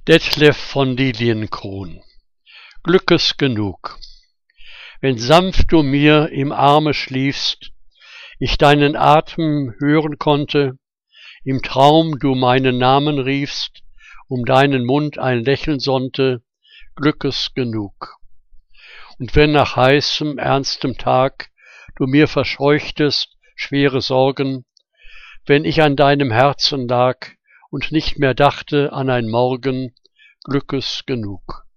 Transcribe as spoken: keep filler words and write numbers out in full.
Detlev von Liliencron. Glückes genug. Wenn sanft du mir im Arme schliefst, ich deinen Atem hören konnte, im Traum du meinen Namen riefst, um deinen Mund ein Lächeln sonnte, Glückes genug. Und wenn nach heißem, ernstem Tag du mir verscheuchtest schwere Sorgen, wenn ich an deinem Herzen lag und nicht mehr dachte an ein Morgen, Glückes genug.